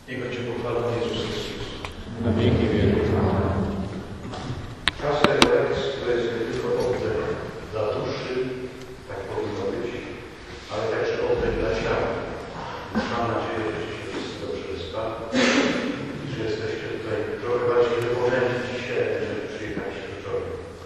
Niech będzie pochwalony Jezus Chrystus. Na wieki wieków. Czas tego lekcji to jest nie tylko oddech dla duszy, tak powinno być, ale także oddech dla ciała. Mam nadzieję, że się wszyscy dobrze wyspali, że jesteście tutaj trochę bardziej wypoczęci dzisiaj, jeżeli przyjechaliście wczoraj.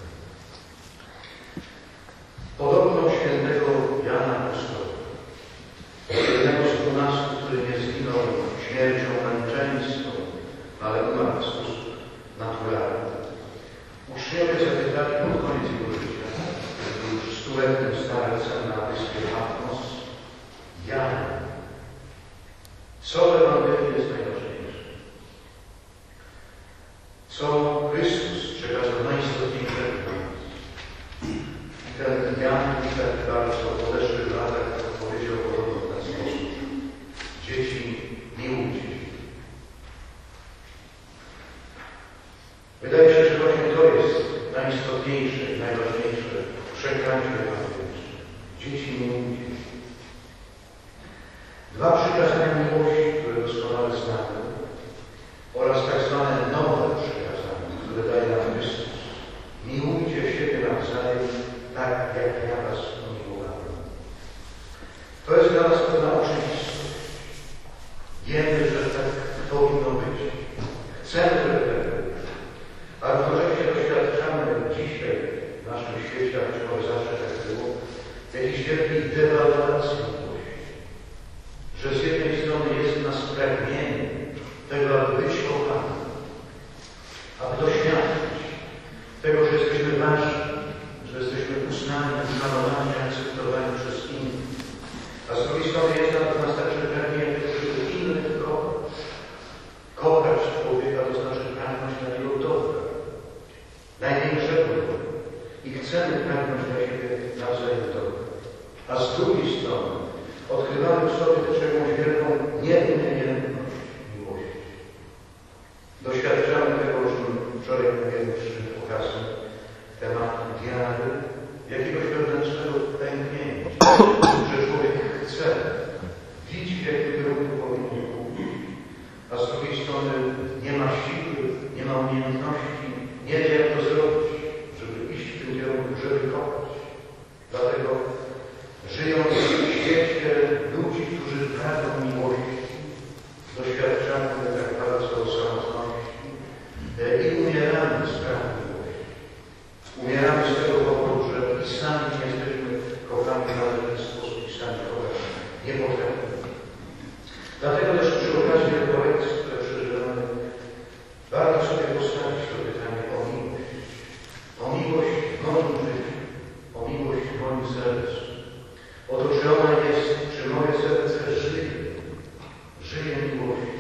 Podobno świętego Jana Apostoła, jednego z 12, który nie zginął śmiercią męczeńską, ale umarł w sposób naturalny. Uczniowie zapytali pod koniec jego życia, był już stuletnim starcem na wyspie Patmos, Jan, co w Ewangelii jest najważniejsze? Co Chrystus przekazał najistotniejszego dla nas? I ten Jan tak bardzo w podeszłych latach powiedział podobno w ten sposób: dzieci, miłujcie się. Wydaje się, że właśnie to jest najistotniejsze i najważniejsze w przekazie ewangelicznym. Dzieci, miłujcie się. Dwa przykazania miłości, które doskonale znamy, oraz tak zwane nowe przykazanie, które daje nam Chrystus. Miłujcie siebie nawzajem, tak jak ja was umiłowałem. To jest dla nas pewna oczywistość. Wiemy, że tak powinno być. Chcemy, żeby tak było. Ale jednocześnie doświadczamy dzisiaj w naszym świecie, a być może zawsze tak było, jakiejś wielkiej dewaluacji miłości. Że z jednej strony jest nas pragnienie tego, aby być kochanym, aby doświadczyć tego, że jesteśmy ważni, że jesteśmy uznani, uszanowani, akceptowani przez innych. A z drugiej strony jest w nas także pragnienie, żeby innych kochać. Kochać człowieka to znaczy pragnąć dla niego dobra, największego dobra. I chcemy pragnąć dla siebie nawzajem dobra. A z drugiej strony odkrywamy w sobie też jakąś wielką nieumiejętność miłości. Doświadczamy tego, o czym wczoraj mówiłem przy okazji tematu wiary, jakiegoś wewnętrznego pęknięcia, że człowiek chce, widzi, w jakim kierunku powinien pójść, a z drugiej strony nie ma siły, nie ma umiejętności, nie wie, jak to zrobić, żeby iść w tym kierunku, żeby kochać. Dlatego żyjąc w świecie ludzi, którzy pragną miłości, doświadczamy tak bardzo samotności i umieramy z braku miłości. Umieramy z tego powodu, że i sami nie jesteśmy kochani w należyty sposób i sami kochać nie potrafimy. Dlatego też przy okazji tego lekcji, które przeżywamy, warto sobie postawić to pytanie o miłość. O miłość w moim życiu, o miłość w moim sercu. O to, czy ona jest, czy moje serce żyje miłością.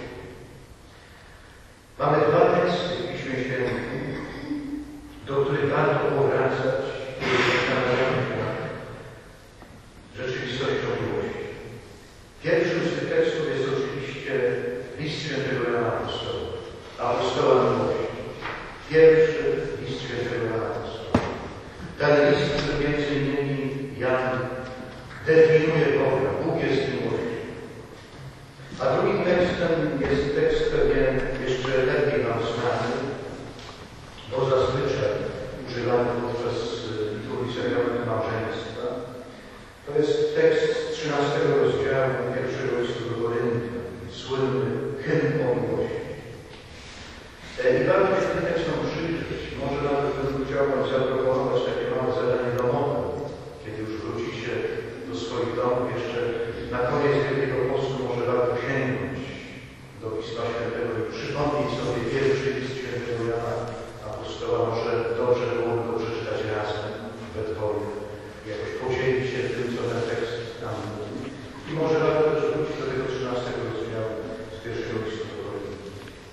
Mamy dwa teksty w Piśmie Świętym, do których warto powracać, kiedy zastanawiamy się nad rzeczywistością miłości. Pierwszym z tych tekstów jest oczywiście list świętego Jana Apostoła, apostoła miłości. Pierwszy list świętego Jana Apostoła. Ten list, który między innymi Jan definiuje Boga. Bóg jest miłością. A drugim tekstem jest tekst pewnie jeszcze lepiej nam znany, bo zazwyczaj używany podczas liturgii sakramentu małżeństwa. To jest tekst z 13 rozdziału pierwszego listu do Koryntian, słynny hymn o miłości. I warto się tym tekstom przyjrzeć. Może nawet bym chciał Wam zaproponować takie małe zadanie domowe, kiedy już wrócicie do swoich domów jeszcze na koniec Wielkiego Postu, może warto sięgnąć do Pisma Świętego i przypomnieć sobie pierwszy list świętego Jana Apostoła. Może dobrze byłoby go przeczytać razem we dwoje, jakoś podzielić się tym, co ten tekst nam mówi. I może warto też wrócić do tego 13 rozdziału z pierwszego listu do Koryntian.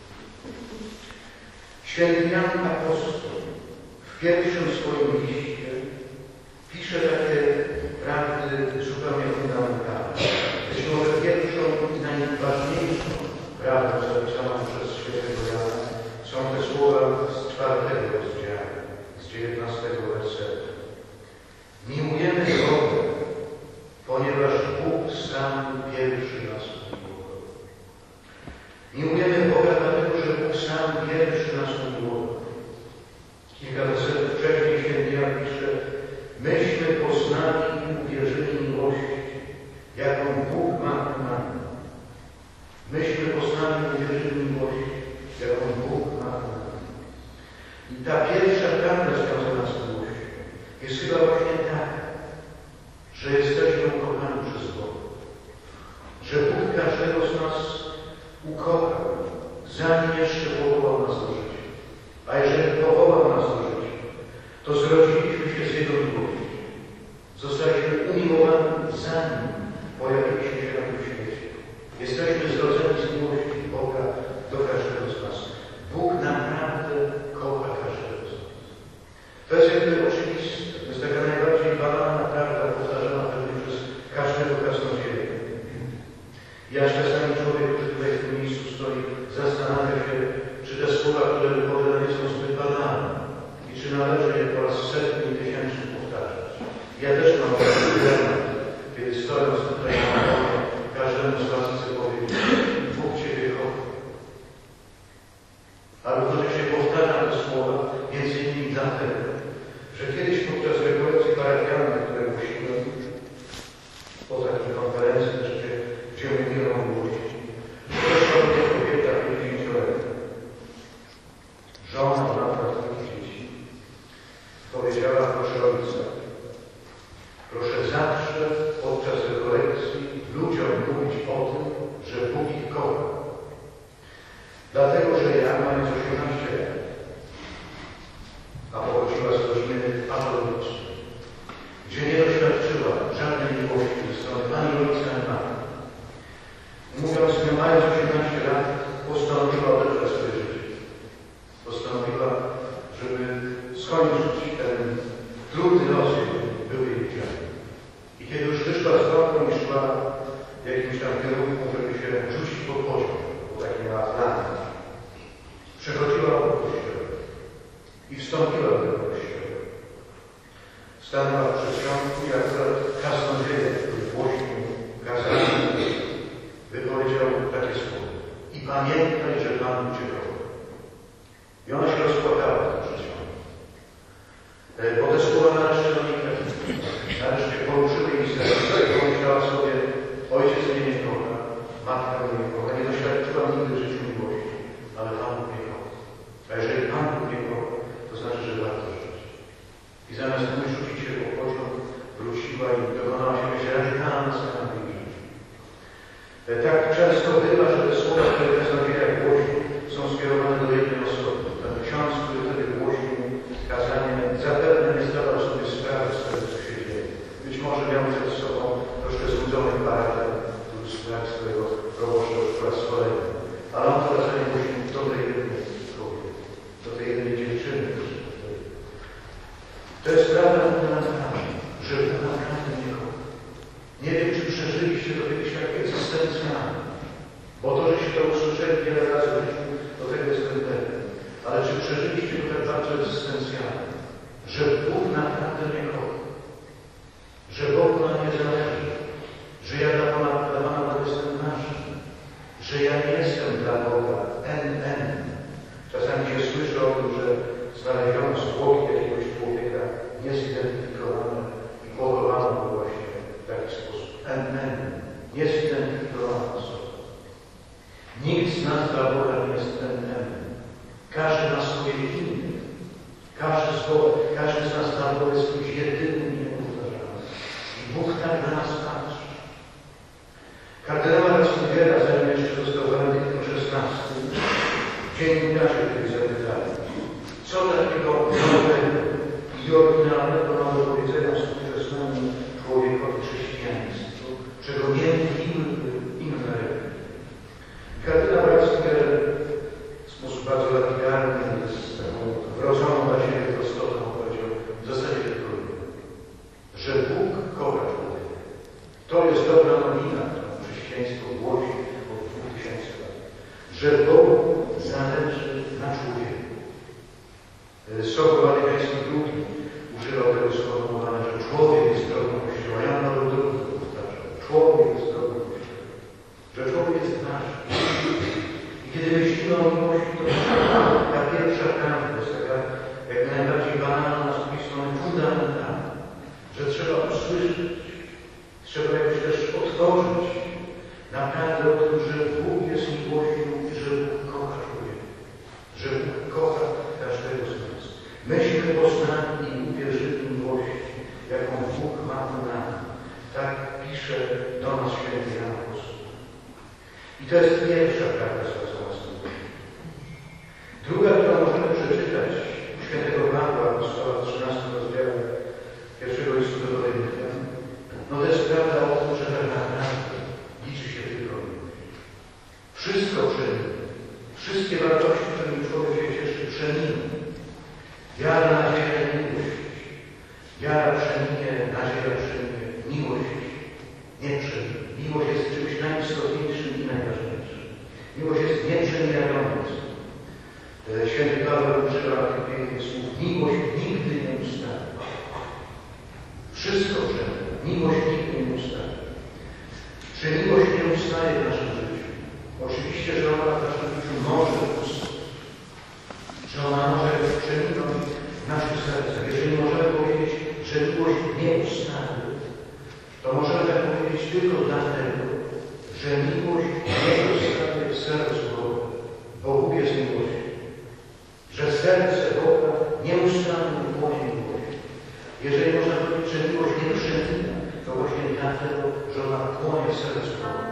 Święty Jan Apostoł w pierwszym swoim liście pisze takie prawdy zupełnie fundamentalne. Być może pierwszą i najważniejszą prawdą zapisaną przez świętego Jana są te słowa z 4 rozdziału, z 19 wersetu. Miłujemy Boga, ponieważ Bóg sam pierwszy nas umiłował. Miłujemy Boga dlatego, że Bóg sam pierwszy nas umiłował. Kilka wersetów wcześniej święty Jan pisze: myśmy poznali i uwierzyli miłości, jaką Bóg ma ku nam. Myśmy poznali i uwierzyli miłości, jaką Bóg ma ku nam. I ta pierwsza prawda związana z miłością jest chyba właśnie taka, że jesteśmy ukochani przez Boga. Że Bóg każdego z nas ukochał, zanim jeszcze powołał nas do życia. A jeżeli powołał nas do życia, to zrodziliśmy się z Jego miłości. Zostaliśmy umiłowani, zanim pojawiliśmy się na tym świecie. Jesteśmy zrodzeni z miłości Boga do każdego z nas. Bóg naprawdę kocha każdego z nas. To jest jakby oczywiste. To jest taka najbardziej banalna prawda, powtarzana pewnie przez każdego kaznodzieja. Ja czasami człowiek, który tutaj w tym miejscu stoi, zastanawia się, czy te słowa, które wypowiadane są zbyt banalne i czy należy je po raz setny i tysięczny powtarzać. Ja też mam taki dylemat, kiedy stojąc tutaj na mowie, każdemu z was chcę powiedzieć: Bóg Ciebie kocha. Ale jednocześnie powtarzam te słowa między innymi dlatego, że kiedyś podczas rekolekcji parafialnej, które głosiłem po takiej konferencji, gdzie mówiłem o miłości, doszła do mnie kobieta 50-letnia, żona matka dwóch dzieci. Powiedziała: proszę ojca, proszę zawsze podczas rekolekcji ludziom mówić o tym, że Bóg ich kocha. Dlatego, że ja, mając 18 lat, a pochodziła z rodziny patologicznej, gdzie nie doświadczyła żadnej miłości ze strony ani ojca, ani matki. Mówiąc, nie mając 18 lat, postanowiła odebrać swoje życie. Postanowiła, żeby skończyć ten trudny los, był jej udziałem. I kiedy już wyszła z domu i szła w jakimś tam kierunku, żeby się rzucić pod pociąg, bo taki miała plan, przechodziła po kościele i wstąpiła do tego kościoła. Stanęła w przedsionku i akurat kaznodzieja, który głosił kazanie, wypowiedział takie słowa: i pamiętaj, że Pan Cię kocha. I ona się rozpłakała w tym przedsionku. Bo te słowa nareszcie do niej trafiły. Nareszcie poruszyły jej serce i pomyślała sobie: ojciec mnie nie kocha, matka mnie nie kocha, nie doświadczyłam nigdy w życiu miłości, ale Pan mnie kocha. A jeżeli Pan mnie kocha, to znaczy, że warto żyć. I zamiast rzucić się po pociąg, wróciła i dokonała się myśli radykalna zmiana w jej życiu. Tak często bywa, że te słowa, które kaznodzieja głosi, są skierowane do jednej osoby. Ten ksiądz, który wtedy głosił kazanie, zapewne nie zdawał sobie sprawy z tego, co się dzieje. Być może miał przed sobą troszkę złudzony paradę, który sprawia swojego proboszcza już po raz kolejny. Ale on to kazanie głosił do tej jednej kobiety, do tej jednej dziewczyny. To jest prawda fundamentalna, że Bóg naprawdę nie kocha. Nie wiem, czy przeżyliście to kiedyś tak egzystencjalnie, bo to, żeście to usłyszeli wiele razy w życiu, do tego jestem pewny. Ale czy przeżyliście to tak bardzo egzystencjalnie, że Bóg naprawdę nie kocha, że Bogu nam nie zależy, że ja dla Pana Boga jestem nasz, że ja nie jestem dla Boga NN. Czasami się słyszy o tym, że znaleziono zwłoki jakiegoś człowieka niezidentyfikowane i pochowano go właśnie w taki sposób. NN. Niezidentyfikowana osoba. Nikt z nas dla Boga nie jest NN. Każdy ma swoje imię. Każdy z nas dla Boga jest kimś jedynym i niepowtarzalnym. I Bóg tak na nas patrzy. Kardynał Ratzingiera, zanim jeszcze został Benedyktem XVI, dziennikarze kiedyś zapytali, co takiego nowego i oryginalnego ma do powiedzenia współczesnemu człowiekowi chrześcijaństwu, czego nie mówiły inne religie. Kardynał Ratzinger w sposób bardzo lapidarny, z taką wrodzoną dla siebie prostotą powiedział w zasadzie tylko jedno, że Bóg kocha człowieka. To jest dobra nowina, którą chrześcijaństwo głosi od 2000 lat. Że Bogu zależy na człowieku. Sobór Watykański II używał tego sformułowania, że człowiek jest drogą Kościoła. Jan Paweł II powtarzał: człowiek jest drogą Kościoła. Że człowiek jest nasz. I myślimy o miłości, to ta pierwsza prawda jest taka jak najbardziej banalna, z drugiej strony fundamentalna, że trzeba usłyszeć, trzeba jakoś też otworzyć naprawdę o tym, że Bóg jest miłością i że Bóg kocha człowieka, że Bóg kocha każdego z nas. Myśmy poznali i uwierzyli miłości, jaką Bóg ma do nas. Tak pisze do nas święty Jan Apostoł. I to jest pierwsza prawda związana z tym. Druga, którą możemy przeczytać u świętego Pawła Apostoła w 13 rozdziale pierwszego listu do Koryntian, no to jest prawda o tym, że tak naprawdę liczy się tylko miłość. Wszystko przeminie. Wszystkie wartości, którymi człowiek się cieszy, przeminie. Wiara, nadzieja, miłość. Wiara przeminie, nadzieja przeminie, miłość nie przeminie. Miłość jest czymś najistotniejszym i najważniejszym. Miłość jest nieprzemijająca. Święty Paweł używa tych pięknych słów. Miłość nigdy nie ustanie. Wszystko przeminie. Miłość nigdy nie ustanie. Czy miłość nie ustaje w naszym życiu? Oczywiście, że ona w naszym życiu może ustać. Że ona może przeminąć w naszych sercach. Jeżeli możemy powiedzieć, że miłość nie ustaje, to możemy tak powiedzieć tylko dlatego, że miłość nie ustaje w sercu Boga, bo Bóg jest miłością. Że serce Boga nieustannie płonie miłością. Jeżeli można powiedzieć, że miłość nie przemina, to właśnie dlatego, że ona płonie w sercu Boga.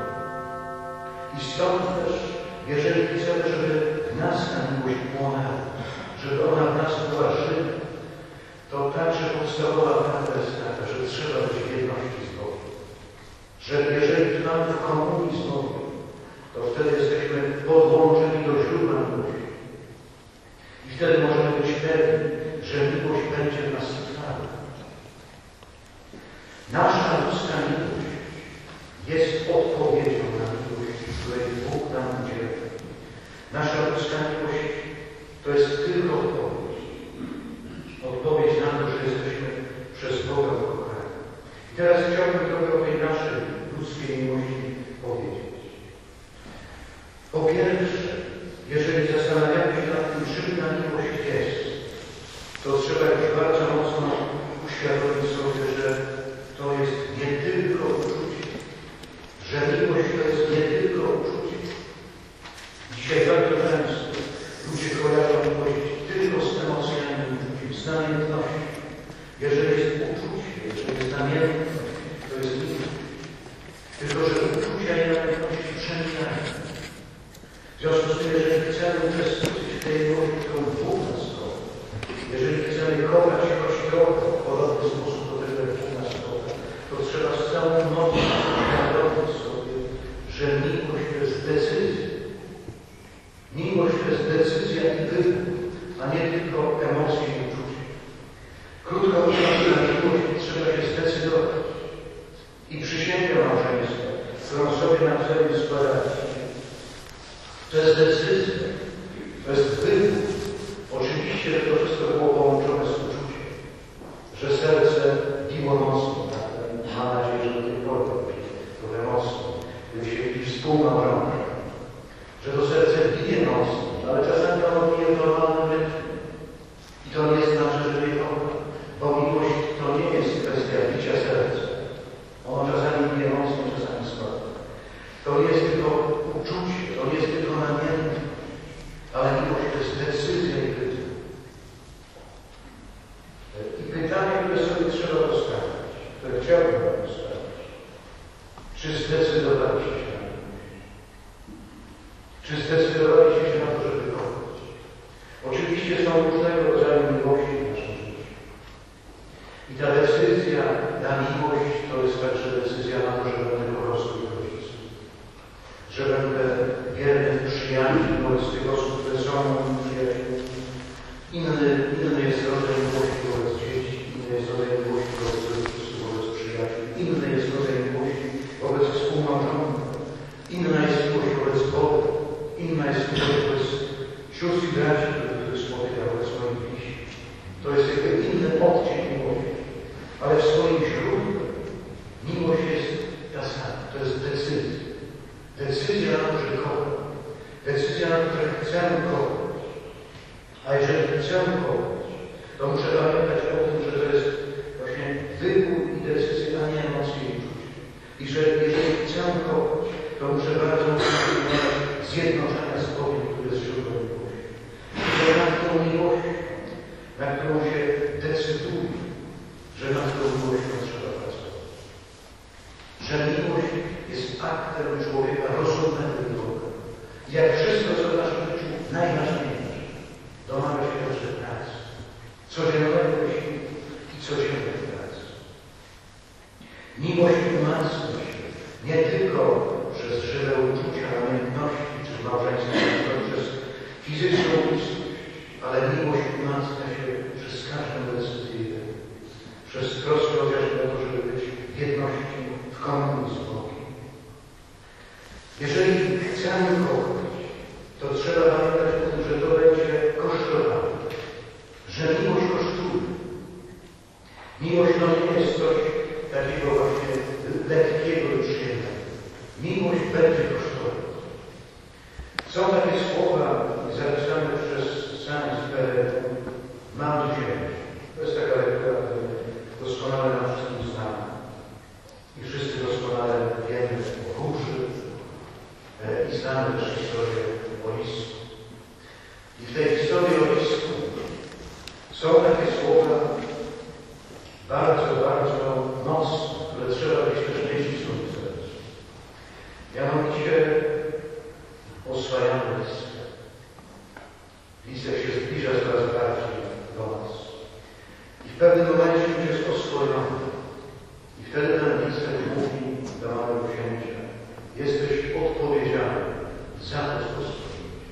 I stąd też, jeżeli chcemy, żeby w nas ta miłość płonęła, żeby ona w nas była żywa, to także podstawowa prawda jest taka, że trzeba być w jedności z Bogiem. Że jeżeli trwamy w komunii z Bogiem, to wtedy jesteśmy podłączeni do źródła miłości. I wtedy możemy być pewni, że miłość będzie w nas trwała. Nasza ludzka miłość jest odpowiedzią na miłość, której Bóg nam udziela. Nasza ludzka miłość to jest tylko odpowiedź. Odpowiedź na to, że jesteśmy przez Boga ukochani. I teraz chciałbym trochę o tej naszej ludzkiej miłości powiedzieć. Po pierwsze, jeżeli zastanawiamy się nad tym, czym ta miłość jest, to trzeba już bardzo mocno uświadomić sobie, że to jest nie tylko uczucie. Że miłość to jest nie tylko uczucie. Dzisiaj bardzo często ludzie kojarzą miłość tylko z emocjami, z namiętnością. Jeżeli jest uczucie, jeżeli jest namiętność, to jest miłość. Tylko że uczucia i namiętności przemijają. W związku z tym, jeżeli chcemy uczestniczyć w tej miłości, którą Bóg nas kocha, jeżeli chcemy kochać Kościoła w podobny sposób do tego, jak Bóg nas kocha, to trzeba z całą mocą uświadomić sobie, że miłość to jest decyzja. Miłość to jest decyzja i wybór, a nie tylko emocje i uczucie. Krótko mówiąc, na miłość trzeba się zdecydować. I przysięgę małżeństwa, którą sobie nawzajem składacie, to jest decyzja, to jest wybór. Oczywiście, że to wszystko było połączone z uczuciem, że serce biło mocno, mam nadzieję, że do tej pory trochę mocno, gdy się widzi współmałżonka, że to serce bije mocno, ale czasami ono bije w normalnym rytmie. I to nie znaczy, że nie kocha, bo miłość to nie jest kwestia bicia serca. Ono czasami bije mocno, czasami słabo. To nie jest tylko uczucie, to nie jest tylko namiętność, ale miłość to jest decyzja i wybór. I pytanie, które sobie trzeba postawić, które chciałbym postawić, czy zdecydowaliście się na miłość? Czy zdecydowaliście się na to, żeby kochać? Oczywiście są różnego rodzaju miłości w naszym życiu. I ta decyzja na miłość to jest także decyzja na to, że będę po prostu rodzicem. Że będę wiernym przyjaciół wobec tych osób, które są moimi przyjaciółmi. Inny jest rodzaj miłości wobec dzieci, inny jest rodzaj miłości wobec rodziców, wobec przyjaciół, inny jest rodzaj miłości wobec współmałżonków, inna jest miłość wobec Boga, inna jest miłość wobec sióstr i braci, których spotyka wobec moich bliźnich. To jest jakby inny odcień miłości, ale w swoim źródle miłość jest ta sama, to jest decyzja. Decyzja na to, że kocham. Decyzja, na której chcemy kochać. A jeżeli chcemy kochać, to muszę pamiętać o tym, że to jest właśnie wybór i decyzja, a nie emocje i uczucie. I że jeżeli chcemy kochać, to muszę bardzo mocno pilnować zjednoczenia z Bogiem, który jest źródłem miłości. I że nad tą miłością, na którą się decyduje, że nad tą miłością trzeba pracować. Że miłość jest aktem człowieka rozumnego i Boga. Jak wszystko, co w naszym życiu najważniejsze, domaga się także pracy, codziennego wysiłku i codziennej pracy. Miłość umacnia się nie tylko przez żywe uczucia, namiętności czy małżeństwa, tylko przez fizyczną bliskość, ale miłość umacnia się przez każdą decyzję, przez troskę chociażby o to, żeby być w jedności, w komunii z Bogiem. Jeżeli chcemy kochać, to trzeba pamiętać o tym, że to będzie kosztowało, że miłość kosztuje. Miłość to nie jest coś takiego właśnie lekkiego i przyjemnego. Miłość będzie kosztować. Są takie słowa zapisane przez Saint-Exupéry, mam wziąć. To jest taka lektura, która doskonale nam wszystkim znana. I wszyscy doskonale wiemy o róży i znamy też historię o listku. I w tej historii o listku są takie słowa bardzo, bardzo mocne, które trzeba być też mieć w swoim sercu. Mianowicie oswajamy listek. Listek się zbliża coraz bardziej do nas. I w pewnym momencie już jest oswojony. I wtedy ten listek mówi do małego księcia: jesteś odpowiedzialny za to, co stworzyłeś.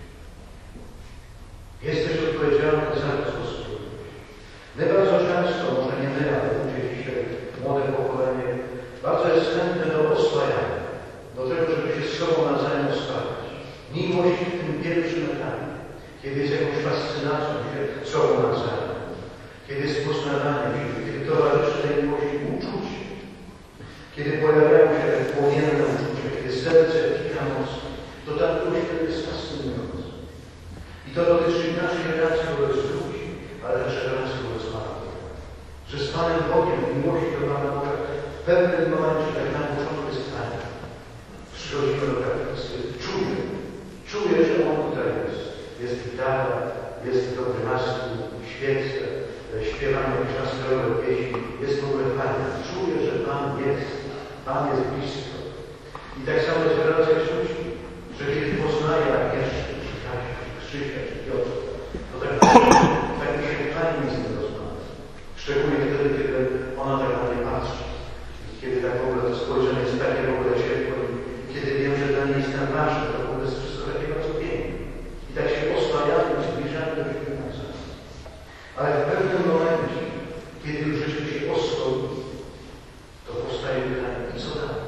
Jesteś odpowiedzialny za to, co stworzyłeś. My bardzo często, może nie my, ale ludzie dzisiaj, młode pokolenie, bardzo jest chętne do oswajania, do tego, żeby się z sobą nawzajem oswajać. Miłość w tym pierwszym etapie, kiedy jest jakąś fascynacją się sobą nawzajem, kiedy jest poznawaniem się, kiedy towarzyszy tej miłości uczucie, kiedy pojawiają się płomienne uczucia, kiedy serce pika mocno, to ta miłość wtedy jest fascynująca. I to dotyczy naszej relacji wobec ludzi, ale też relacji wobec Pana Boga. Że z Panem Bogiem w miłości do Pana Boga w pewnym momencie, tak na początku jest fajne. Przychodzimy do kaplicy, czuję, że On tutaj jest. Jest gitara, jest dobry nastrój, świece, śpiewamy jakieś nastrojowe pieśni, jest w ogóle fajne. Czuję, że Pan jest blisko. I tak samo jest w relacjach z ludźmi, że kiedy poznaję Agnieszkę, czy Kasię, czy Krzysia, czy Piotra, to tak mi się fajnie z tym rozmawia. Szczególnie wtedy, kiedy ona tak na mnie patrzy. I kiedy tak w ogóle to spojrzenie jest takie w ogóle ciepłe. I kiedy wiem, że dla mnie jest tam ważne, to w ogóle jest wszystko takie bardzo piękne. I tak się oswajamy i zbliżamy do siebie nawzajem. Ale w pewnym momencie, kiedy już żeśmy się oswoili, to powstaje pytanie, i co dalej?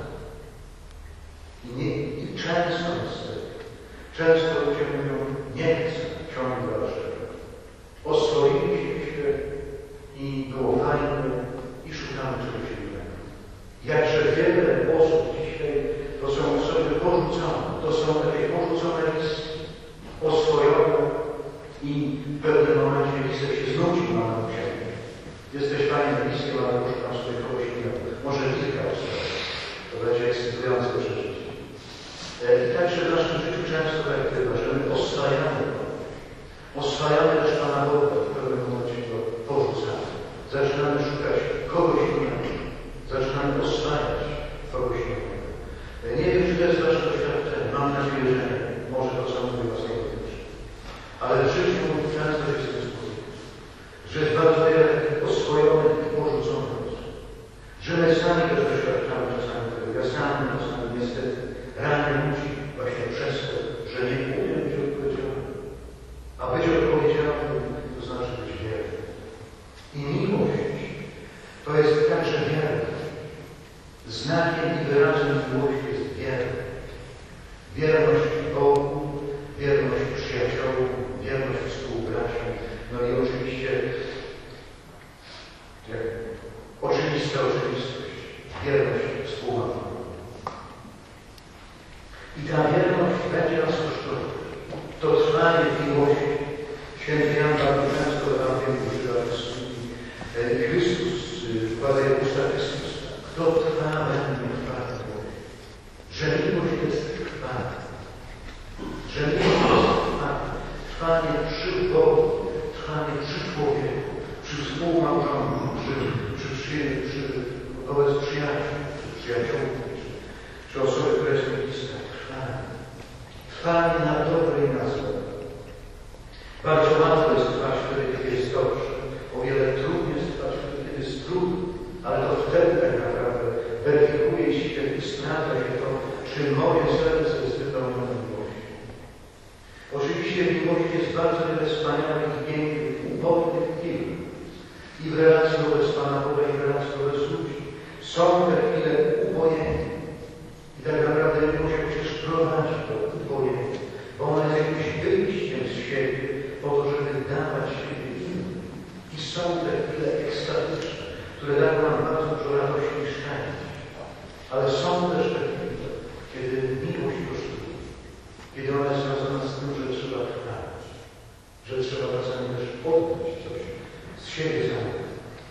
I często niestety, często ludzie mówią, nie chcę ciągu dalszego. Oswoiliśmy się i było fajnie i szukamy czegoś innego. Jakże wiele osób dzisiaj to są osoby porzucone, to są takie porzucone listy, oswojone i w pewnym momencie listek się znudził na siebie. Jesteś fajnie bliskiem, ale poszukam sobie kogoś innego. Może kilka osób. To będzie ekscytujące przeżycie. I także w naszym życiu często tak bywa, że my oswajamy też Pana Boga, w pewnym momencie go porzucamy. Zaczynamy szukać kogoś innego. Zaczynamy oswajać kogoś innego. Nie wiem, czy to jest Wasze doświadczenie. Mam nadzieję, że nie. Może to, co mówię Was nie dotyczy. Ale w życiu często się z tym spotyka. Że jest bardzo wiele oswojonych i porzuconych osób. Że my sami też doświadczamy czasami tego. Ja sam czasami niestety ranię ludzi właśnie przez to, że nie umiem być odpowiedzialny. A być odpowiedzialny to znaczy być wierny. I miłość to jest także wierność. Znakiem i wyrazem miłości jest wierność. Wierność Bogu, wierność przyjaciołom, wierność współbraciom, no i oczywiście oczywista oczywistość, wierność współmałżonkom. I ta wierność będzie nas kosztować. to trwanie w miłości. Święty Jan bardzo często w Ewangelii używa przysługi. Chrystus wkłada w usta Chrystusa. Kto trwa we mnie, trwa w Bogu. Że miłość jest trwanie. Że miłość jest trwanie. Trwanie przy Bogu, trwanie przy człowieku, przy współmałżonku, wobec przyjaciół, przyjaciółki, czy osoby, które są bliskie. Trwanie. Trwanie na dobre i na złe. Bardzo łatwo jest trwać wtedy, kiedy jest dobrze. O wiele trudniej jest trwać wtedy, kiedy jest trudno. Ale to wtedy tak naprawdę weryfikuje się i sprawdza się to, czy moje serce jest wypełnione miłością. Oczywiście w miłości jest bardzo wiele wspaniałych, pięknych, upodnych chwil. I w relacji wobec Pana Boga, i w relacji wobec ludzi. Są te chwile upojenia. I tak naprawdę miłość przecież prowadzi do upojenia. Bo ona jest jakimś wyjściem z siebie, po to, żeby dawać siebie innym. I są te chwile ekstatyczne, które dają nam bardzo dużo radości i szczęścia. Ale są też te chwile, kiedy miłość kosztuje. Kiedy ona jest związana z tym, że trzeba trwać. Że trzeba czasami też oddać coś z siebie samego.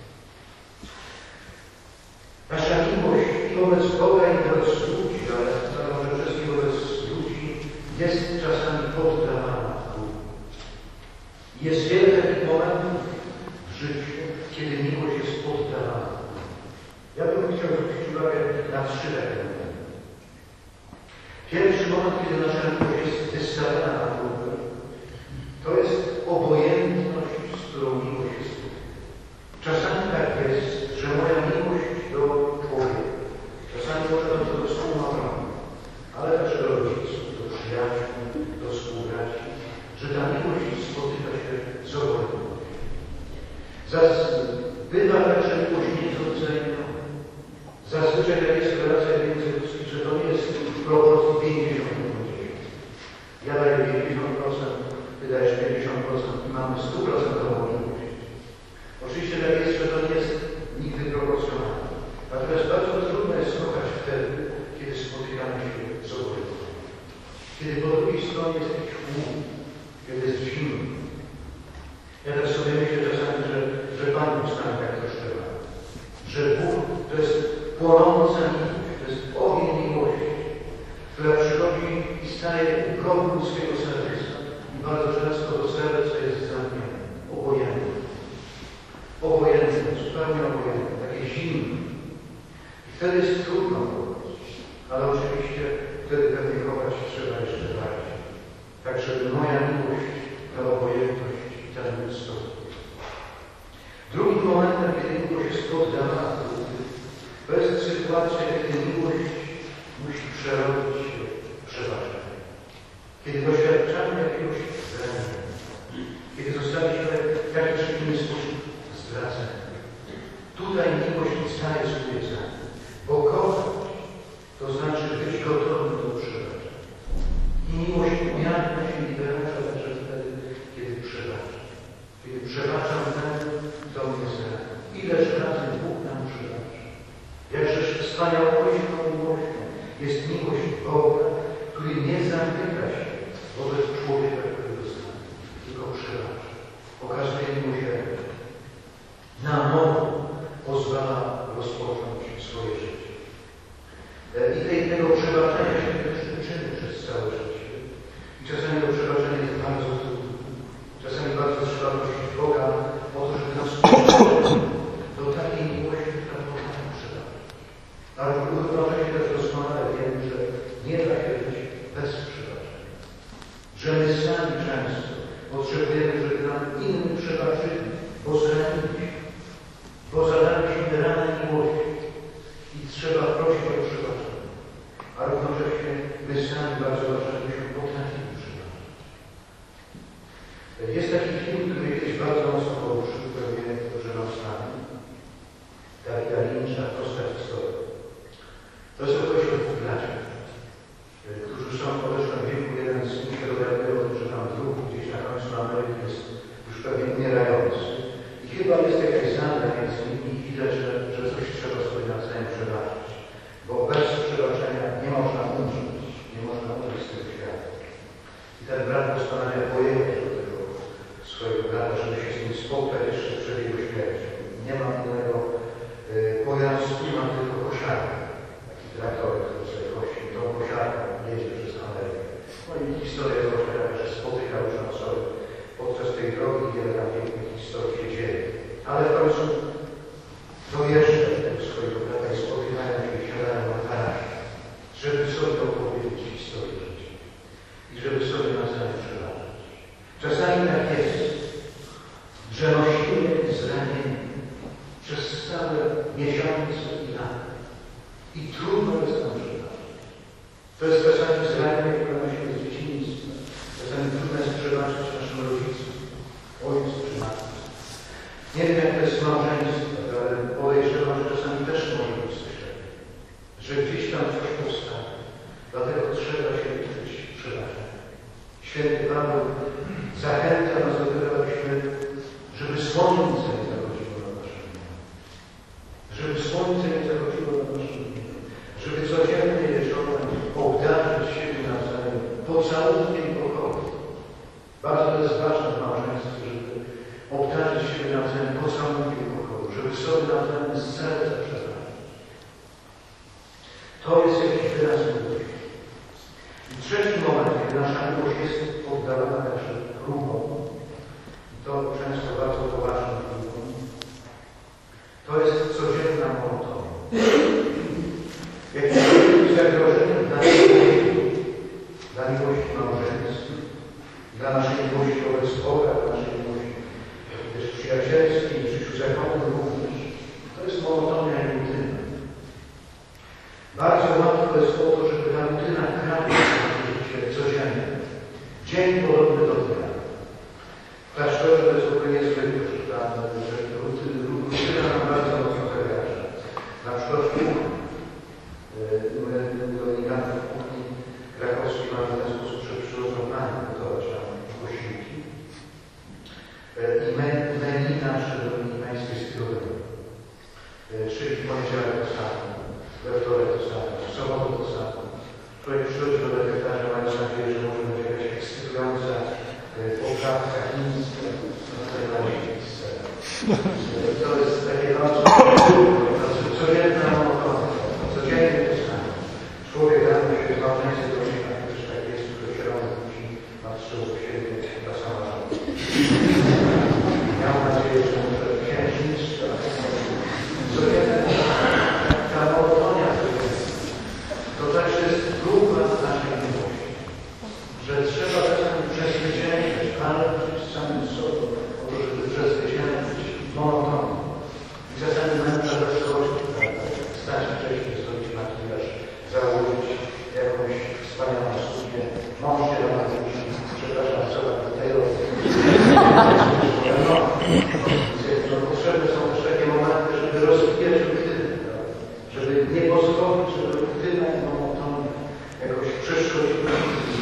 Nasza miłość i wobec Boga, i wobec ludzi, ale może wszystkim wobec ludzi, jest czasami poddawana Bogu. Jest wiele takich momentów w życiu, kiedy miłość jest poddawana. Ja bym chciał zwrócić uwagę na 3 takie momenty. Pierwszy moment, kiedy nasza miłość jest wystawiana na Boga, to jest obojętność, z którą miłość jest. Czasami tak jest, że moja miłość do człowieka, czasami może być do współmałżonka, ale też do rodziców, do przyjaciół, do współbraci, że ta miłość spotyka się z obojętnością. Bywa tak, że miłość nie jest odwzajemniona. Zazwyczaj jak jest relacja międzyludzka, że to nie jest w proporcji 50-50. Ja daję 50%, ty dajesz 50% i mamy 100% miłości. Oczywiście tak jest, że to nie jest nigdy proporcjonalne. Natomiast bardzo trudno jest kochać wtedy, kiedy spotykamy się z obojętnością. Kiedy po drugiej stronie jest jakiś łuk, kiedy jest zimno. Ja tak sobie myślę czasami, że Pan Bóg stanie tak troszkę ma. Że Bóg to jest płonąca miłość, to jest ogień miłości, która przychodzi i staje u progu swojego serca. I bardzo często to serce jest zamknięte, obojętne. Obojętne, zupełnie obojętne, takie zimne. I wtedy jest trudno kochać, ale oczywiście wtedy pewnie kochać trzeba jeszcze bardziej. Tak, żeby moja miłość, ta obojętność i ta ludzkość. Drugim momentem, kiedy miłość jest poddana, to jest sytuacja, kiedy miłość musi przerodzić się w przebaczenie. Kiedy doświadczamy jakiegoś zranienia. Kiedy zostaliśmy w jakiś inny sposób zdradzeni. Tutaj miłość staje sobie za. Bo kochać to znaczy być gotowym do przebaczenia. I miłość ujawnia się i wyraża także wtedy, kiedy przebaczam. Kiedy przebaczam temu, kto mnie zranił. Ileż razy Bóg nam przebacza. Jakżeż wspaniałością miłością jest miłość Boga, który nie zamyka się wobec człowieka, którego zna, tylko przebacza. Pokazuje miłosierdzie. Na nowo pozwala rozpocząć swoje życie. I tego przebaczenia się też uczymy przez całe życie. I czasami to przebaczenie jest bardzo trudne. Czasami bardzo trzeba prosić Boga o to, żeby nas do takiej miłości, która można nam przebaczyć. Ale w równocześnie też doskonale wiemy, że nie da się żyć bez przebaczenia. Że my sami często potrzebujemy, żeby nam inni przebaczyli, bo zraniliśmy, bo zadaliśmy ranę miłości i trzeba prosić o przebaczenie. A równocześnie my sami bardzo ważne się potrafimy przebaczyć. Jest taki film, który mnie kiedyś bardzo mocno poruszył, pewnie dobrze nam znany. Davida Lyncha, Prosta historia. To jest opowieść o 2 braciach, którzy są podeszli w wieku, jeden z nich się dowiaduje o tym, że tam drugi gdzieś na końcu Ameryki jest już pewnie umierający. I chyba jest jakaś zamka między nimi i widać, że coś trzeba sobie nawzajem przebaczyć. Bo bez przebaczenia nie można umrzeć, nie można umrzeć z tego świata. I ten brat postanawia wiele tam pięknych historii się dzieje. Ale w końcu dojeżdża tego swojego brata i spotykają się i siadają na tarasie, żeby sobie opowiedzieć historię życia i żeby sobie nawzajem przebaczyć. Czasami tak jest, że nosimy zranienie przez całe miesiące i lata i trudno jest nam przebaczyć. To jest czasami zranienie, które nosimy z dzieciństwa. Czasami trudno jest przebaczyć naszym rodzicom, ojcu czy matce. Nie wiem, jak to jest małżeństwo, ale podejrzewam, że czasami też może być coś takiego, że gdzieś tam coś powstaje. Dlatego trzeba się uczyć przebaczenia. Święty Paweł zachęca nas do tego, abyśmy, żeby słońce nie zachodziło nad naszym domem. Żeby słońce nie zachodziło nad naszym domem. Żeby codziennie wieczorem obdarzyć siebie nawzajem pocałunkiem pokoju. Bardzo to jest ważne w małżeństwie, żeby obdarzyć siebie nawzajem pocałunkiem pokoju, żeby sobie nawzajem z serca przebaczyć. To jest jakiś wyraz miłości. I trzeci moment, kiedy nasza miłość jest oddalona także próbą, to często bardzo poważną próbą, to jest codzienna monotonia. Jakimś zagrożeniem dla miłości małżeństwa, dla naszej miłości wobec Boga, dla naszej miłości też przyjacielskiej, w życiu zakonu również, to jest monotonia i rutyna. Bardzo łatwo jest o to, żeby ta rutyna krapić nasze życie codziennie. Dzień podobny do dnia. W klasztorze to jest w ogóle niezwykle, że rutyna nam bardzo mocno kojarzy. Na przykład w kuchni. Dominikantów w kuchni krakowskiej mamy w ten sposób, że przychodzą panie gotować nam posiłki. I menu nasze dominikańskie jest tygodniowe. Czyli w poniedziałek to samo, we wtorek to samo, w sobotę to samo. Człowiek przychodzi do refektarza, mając nadzieję, że może być jakaś ekscytująca poprawka chińska, to jest takie bardzo codzienna monotonia, codziennie to samo. Człowiek rano się w małżeństwie domyśla, że tak jest, że się rano budzi, patrzy u siebie, ta sama żona. Miał nadzieję, że może księżniczka, codzienna ta monotonia, to także jest próba naszej miłości, że trzeba czasami przezwyciężyć, ale z samym sobą, o to, żeby przezwyciężyć monotonię. I czasami męża rozkości, stać wcześniej zrobić makijaż, założyć jakąś wspaniałą suknię, mąż się do nas musi, przepraszam, trzeba do tego. No, potrzebne są też takie momenty, żeby rozwijać rutynę, żeby nie pozwolić, żeby rutyna i monotonia jakoś przeszkodziła.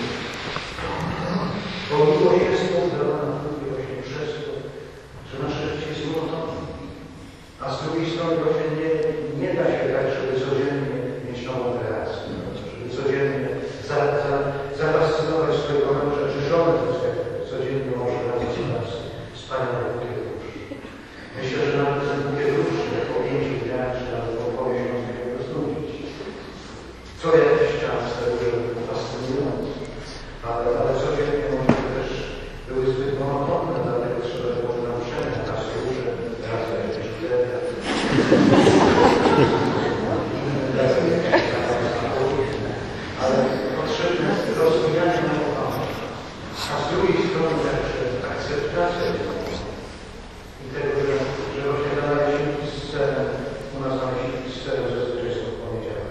Bo miłość jest oddalona właśnie przez to, że nasze życie jest monotonne. A z drugiej strony właśnie nie da się tak, żeby codziennie mieć nową relację, żeby codziennie zafascynować swojego męża czy żonę, codziennie może razem z nas wspaniałe bukiet róż. Myślę, że nawet ten bukiet róż, jak po 5 dniach, czy nawet po połowie można się go znudzić. Co jakiś czas tego, żeby było fascynujące. Ale codziennie może też były zbyt monotonne, dlatego trzeba było naruszenia, raz róże, raz jakieś chlebia. Ale potrzebne jest rozwijanie monotonii. A z drugiej strony także akceptacja i tego, że właśnie na naleśniki z serem, u nas naleśniki z serem zazwyczaj są w poniedziałek.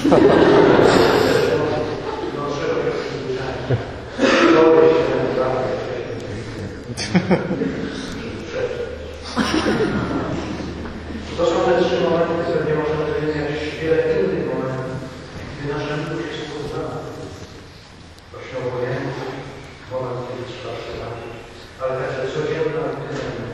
No trzeba się przyzwyczaić. Dobre się nazywają, to są te trzy momenty, które nie możemy wymieniać wiele innych momentów, gdy nasza miłość jest poddana. Właśnie obojętny moment, kiedy trzeba przebaczyć, ale także codzienna rutyna.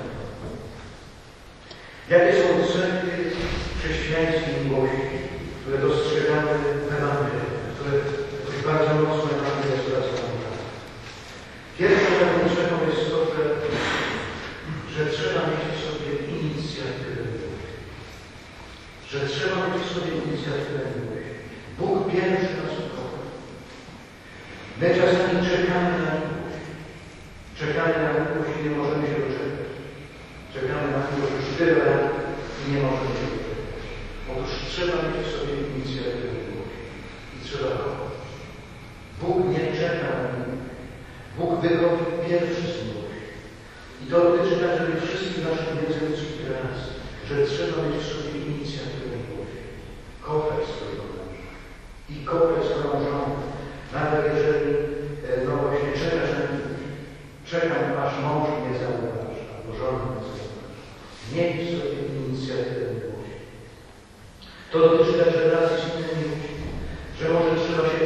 Jakie są cechy chrześcijańskiej miłości, które dostrzegamy w Ewangelii, które jakoś bardzo mocno Ewangelia zwraca uwagę? Pierwszą taką cechą jest to, że trzeba mieć w sobie inicjatywę miłości. Że trzeba mieć w sobie inicjatywę miłości. Bóg pierwszy nas kocha. My czasami czekamy na miłość. Czekamy na miłość i nie możemy się doczekać. Czekamy na miłość już tyle lat i nie możemy się doczekać. Otóż trzeba mieć w sobie inicjatywę miłości. I trzeba kochać. Bóg nie czeka na miłość. Bóg wychodzi pierwszy z miłości. I to dotyczy także wszystkich naszych międzyludzkich relacji, że trzeba mieć w sobie inicjatywę miłości. Kochać swojego męża. I kochać swoją żonę. Nawet jeżeli właśnie czekasz na miłość. Czekam, aż mąż mnie zauważy, albo żona mnie zauważy. Mieć w sobie inicjatywę miłości. To dotyczy także relacji z innymi ludźmi, że może trzeba się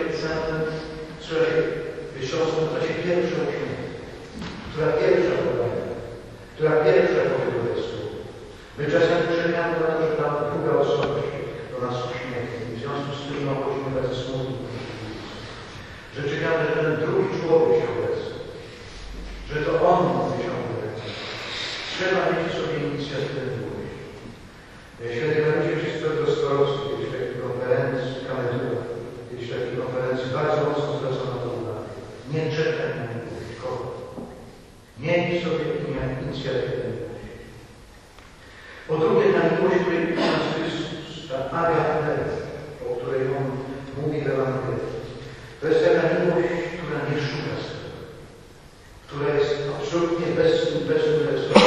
być osobą, która się pierwsza uśmiecha, która pierwsza podaje, która pierwsza powie dobre słowo. My czasami czekamy na to, że ta druga osoba się do nas uśmiechnie. W związku z tym chodzimy tacy smutni. Że czekamy, że ten drugi człowiek się obecny. Że to on wyciąga ręce. Trzeba mieć w sobie inicjatywę miłości. Święty Ojciec Czystego Skorowski, kiedyś takiej konferencji, kiedyś takiej konferencji bardzo mocno zwracał na to uwagę. Nie czekaj na miłość, kochaj. Miej w sobie inicjatywę miłości. Po drugie, ta miłość, której Pan Chrystus, ta agape, o której On mówi w Ewangelii, to jest taka miłość, która nie szuka sobie, która jest absolutnie bezinteresowna,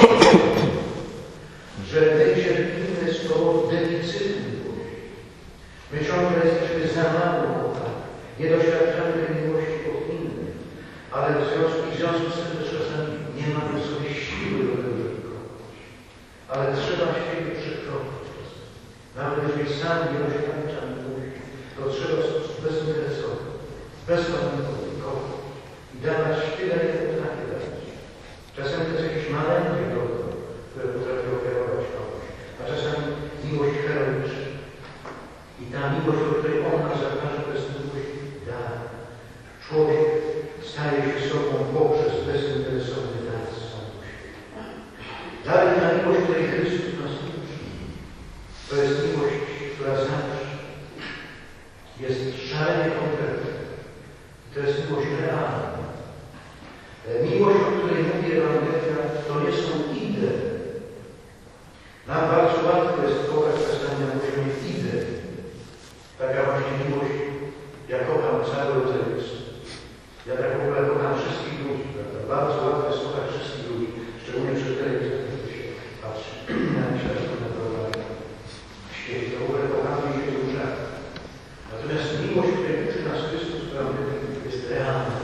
że my cierpimy z powodu deficytu miłości. My ciągle jesteśmy za mało kochani, nie doświadczamy tej miłości od innych, ale w związku z tym też czasami nie mamy w sobie siły do tego, żeby kochać. Ale trzeba siebie przekroczyć. Nawet jeżeli sam nie doświadczam miłości, to trzeba bezinteresownie, bezwarunkowo kochać i dawać tyle, ile potrafię dać. Czasem to jest jakieś maleńkie dobro, które potrafi oferować komuś, a czasami miłość heroiczna. I ta miłość, o której On nas zakaże, to jest miłość dana. Człowiek staje się sobą poprzez bezinteresowny dar samego siebie. Dalej ta miłość, której Chrystus nas uczy, to jest miłość, która zawsze jest szalenie konkretna. To jest miłość realna. Miłość, o której mówi Ewangelia, to nie są idee. Nam bardzo łatwo jest kochać czasami na poziomie idei. Taka właśnie miłość, ja kocham cały rodzeństwo. Ja tak w ogóle kocham wszystkich ludzi. Prawda? Bardzo łatwo jest kochać wszystkich ludzi. Szczególnie przed telewizją, kiedy się patrzy na światło programy w świecie. To w ogóle kochamy się duszami. Natomiast miłość, której uczy nas Chrystus, jest realna.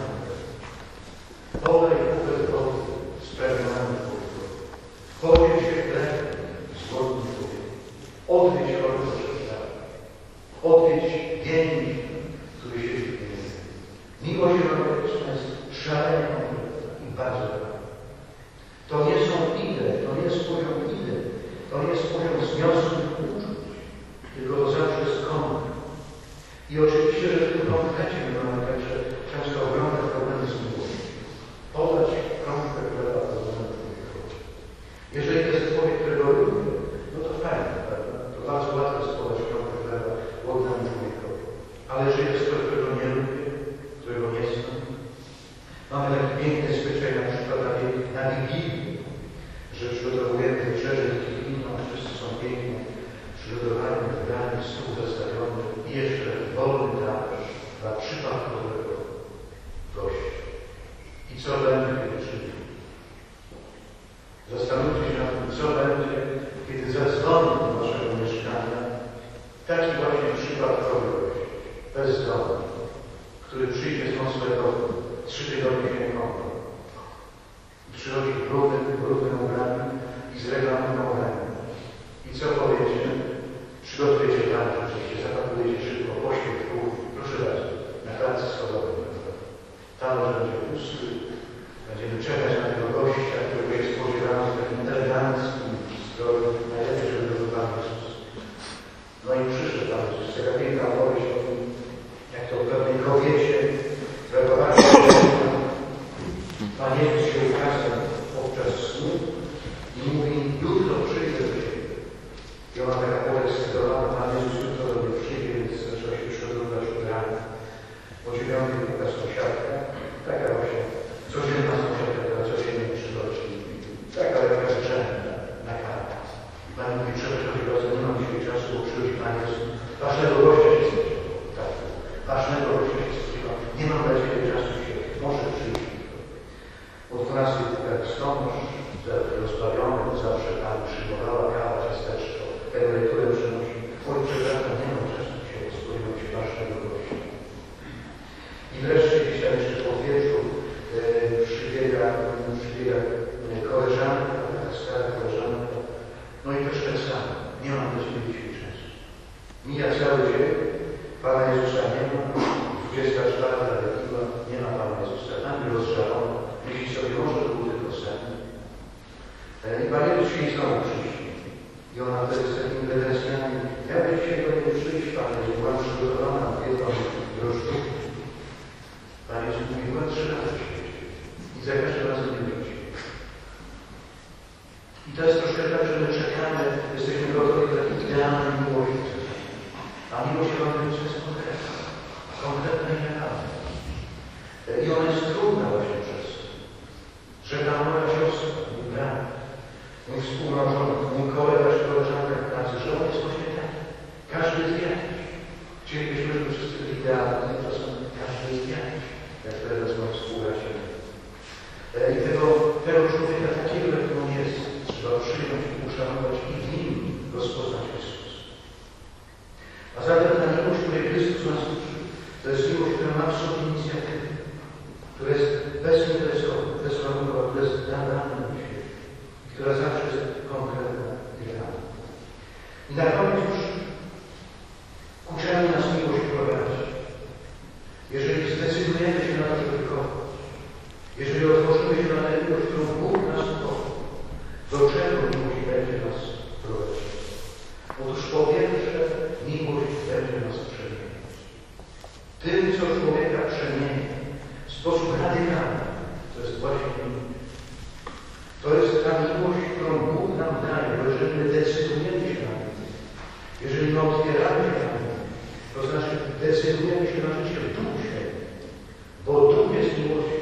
Olej wody spragniony człowiek. Podziel się chleb z głodnym człowiekiem. Odwiedź chorego człowieka. Odwiedź więźnia, który siedzi w więzieniu. Miłość Ewangeliczna jest szalenie konkretna i bardzo ważna. To nie są idee, to nie jest poziom idei, to nie jest poziom wzniosłych uczuć, tylko to zawsze jest konkret. I oczywiście, że w tym konkrecie my mamy także często ogromne problemy z miłością. Podać kromkę chleba do człowiekowi. Jeżeli to jest człowiek, którego lubię, no to fajnie, prawda? To bardzo łatwo jest podać kromkę chleba głodnemu człowiekowi. Ale jeżeli jest ktoś, którego nie lubię, którego nie znam, mamy taki piękny zwyczaj na przykład na Wigilii, że przygotowujemy wieczerzę wigilijną, wszyscy są pięknie przygotowani, wybrani, stół zastawiony i jeszcze wolny talerz dla przypadkowego gościa. I co będzie, kiedy przyjdzie? Zastanówcie się nad tym, co będzie, kiedy zadzwoni do naszego mieszkania taki właśnie przypadkowy gość, bezdomny, który przyjdzie z noclegowym, 3 tygodnie się nie kąpie. Przychodzi w brudnym ubraniu i z regulaminową ubraniu. I co powiecie? Przygotujecie tam, oczywiście, zapakujecie szybko, pośpiech, proszę bardzo, na klatce schodowej. Talerz będzie pusty, będziemy czekać na tego gościa, którego się spodziewamy w takim eleganckim stroju, najlepiej, żeby był Pan Jezus. No i przyszedł Pan Jezus, taka piękna opowieść o tym, jak to w pewnej kobiecie w Ewangelii Pan Jezus się ukazał podczas snu Pan Jezus mówił, byłem 3 razy w świecie i za każdym razem nie wróci. I to jest troszkę tak, że my czekamy, jesteśmy gotowi do takiej idealnej miłości. A miłość Ewangelii jest konkretna. Konkretna i realna. I ona jest trudna właśnie przez to. Rzeka moja siostra, mój brat, mój współmałżonek, mój kolega czy koleżanka w pracy, że on jest właśnie taki. Każdy jest jakiś. Chcielibyśmy, żeby wszyscy byli idealni, tymczasem każdy jest jakiś. Jak teraz mam współbracia. I tego człowieka takiego, jak on jest, trzeba przyjąć i uszanować i w nim rozpoznać Chrystus. A zatem ta miłość, której Chrystus nas uczy, to jest miłość, która ma w sobie inicjatywę, która jest bezinteresowna, bezwarunkowa, która jest dana na świecie, która zawsze jest konkretna i realna. I na koniec już ku czemu nas miłość prowadzi? Jeżeli zdecydujemy się na to, żeby kochać, jeżeli otworzymy się na tę miłość, którą Bóg nas kocha, do czego miłość będzie nas prowadzić? Otóż po pierwsze, miłość będzie nas przemieniać. Tym, co człowieka przemienia w sposób radykalny, to jest właśnie miłość. To jest ta miłość, którą Bóg nam daje, bo jeżeli my decydujemy się na nią, jeżeli my otwieramy się na nią, to znaczy decydujemy się na życie w Duchu Świętym, bo Duch jest miłością.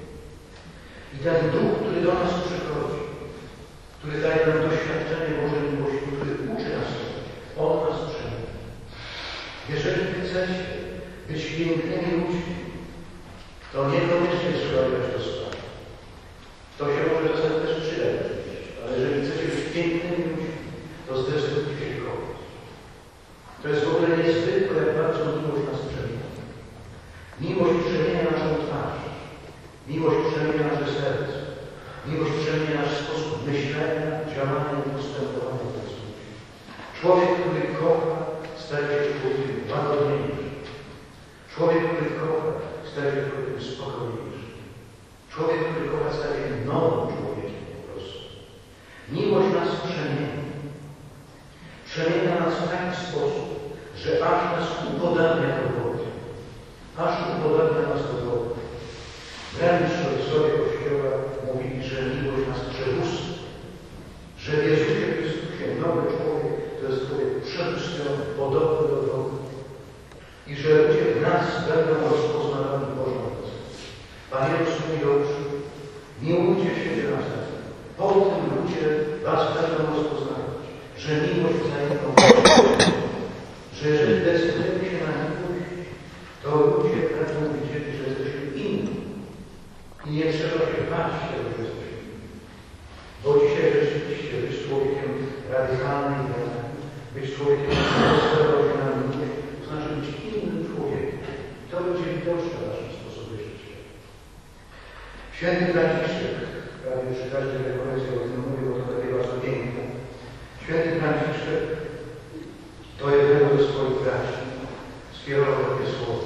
I ten Duch, który do nas przychodzi, który daje nam doświadczenie Bożej miłości, który uczy nas, on nas przemienia. Jeżeli chcecie być pięknymi ludźmi, to niekoniecznie trzeba jechać do spa. To się może czasem też przydać, ale jeżeli chcecie być pięknymi ludźmi, to zdecydujcie się kochać. To jest w ogóle niezwykłe, jak bardzo miłość nas przemienia. Miłość przemienia naszą twarz. Miłość przemienia nasze serce. Miłość przemienia nasz sposób myślenia, działania i postępowania w życiu. Człowiek, który kocha, staje się człowiekiem łagodniejszym. Człowiek, który kocha, staje się człowiekiem spokojniejszym. Człowiek, który kocha, staje się nowym człowiekiem po prostu. Miłość nas przemienia. Przemienia nas w taki sposób, że aż nas upodabnia do wody. Aż upodabnia nas do wody. Wręcz ojcowie Kościoła mówili, że miłość nas przebóstwia. Że w Jezusie Chrystusie nowy człowiek to jest człowiek przebóstwiony, podobny do Boga. I że ludzie w nas będą rozpoznawani Bożą mocą. Pan Jezus mówi do uczniów, miłujcie siebie nawzajem. Potem ludzie was będą rozpoznawać, że miłość wzajemną że jeżeli decydujemy się na miłość, to ludzie będą widzieli, że jesteśmy inni. I nie trzeba się bać tego, że jesteśmy inni. Bo dzisiaj rzeczywiście być człowiekiem radykalnym, być człowiekiem, który rozstawał się na miłość, to znaczy być innym człowiekiem. I to będzie widoczne w naszym sposobie życia. Święty Franciszek, prawie przy każdej rekolekcji o tym mówił, bo to takie bardzo piękne. Święty Franciszek do jednego ze swoich braci skierował takie słowa.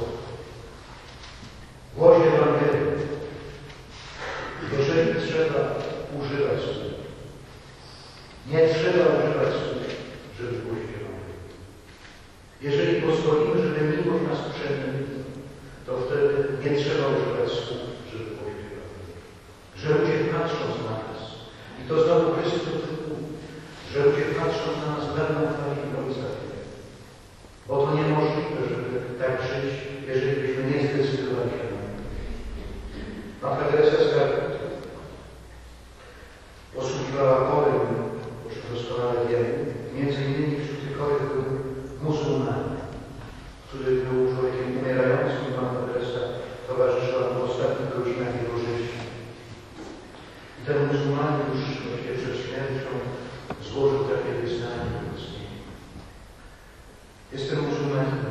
Głoś Ewangelię. Jeżeli trzeba używać słów, nie trzeba używać słów, żeby głosić Ewangelię. Jeżeli pozwolimy, żeby miłość nas przemieniła, to wtedy nie trzeba używać słów, żeby głosić Ewangelię. Że ludzie patrząc na nas, i to znowu Chrystus mówi, że ludzie patrząc na nas będą chwalili Ojca. Bo to niemożliwe, żeby tak żyć, jeżeli byśmy nie zdecydowali się na to. Matka Teresa z Kalkuty posługiwała chorym, o czym doskonale wiemy. Między innymi wśród tych chorych był muzułmanin, który był człowiekiem umierającym. Matka Teresa towarzyszyła mu w ostatnich godzinach jego życia. I ten muzułmanin już właśnie przed śmiercią złożył takie wyznanie wobec niej. Jestem muzułmaninem.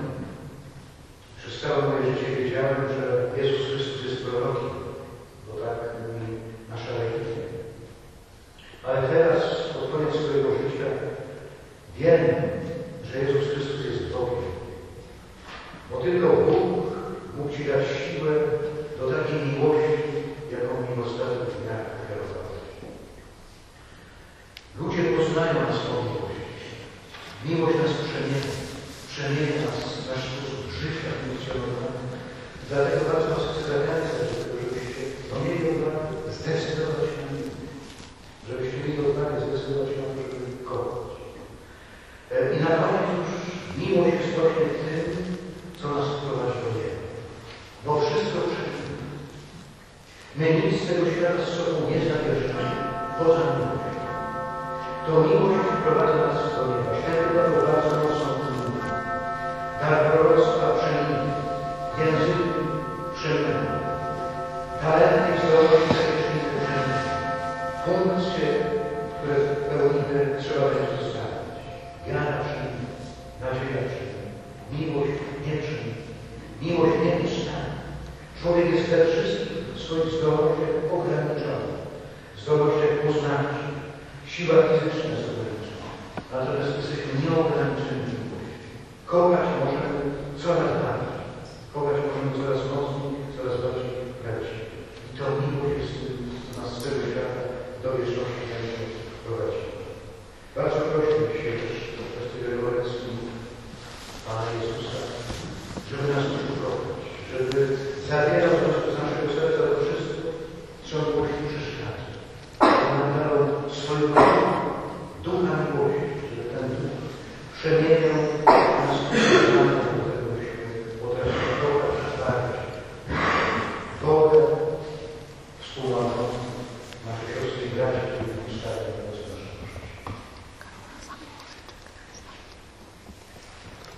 My nic z tego świata z sobą nie zabierzemy, poza miłością. To miłość wprowadza nas do nieba. Święty Paweł bardzo mocno mówi. Dar proroctwa przemieni, języki przemieni, talenty i zdolności serdecznie przemieni, funkcje, które pełnimy, trzeba będzie zostawić. Wiara przemieni, nadzieja przemieni, miłość nie przemieni, miłość nie ustanie. Człowiek jest we wszystkich swoich zdolnościach ograniczony, zdolnościach poznawczych, siła fizyczna jest ograniczona, natomiast jesteśmy nieograniczeni miłością. Kochać możemy coraz bardziej, kochać możemy coraz mocniej, coraz bardziej prawdziwie. I to miłość jest nas z tego świata do wieczności prowadzi. Bardzo proszę dzisiaj też podczas tej rekolekcji Pana Jezusa, żeby nas ukochać, żeby zabierał z naszego serca to wszystko, co miłości przeszkadza. On nam dał swojego ducha miłości, żeby ten duch przemieniał nas w poznanie tego, byśmy potrafili kochać bardziej. Wodę wspólnotą naszych siostry i braci, którzy ustawiają nas w naszym życiu.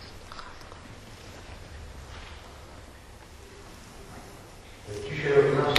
Dzisiaj od nas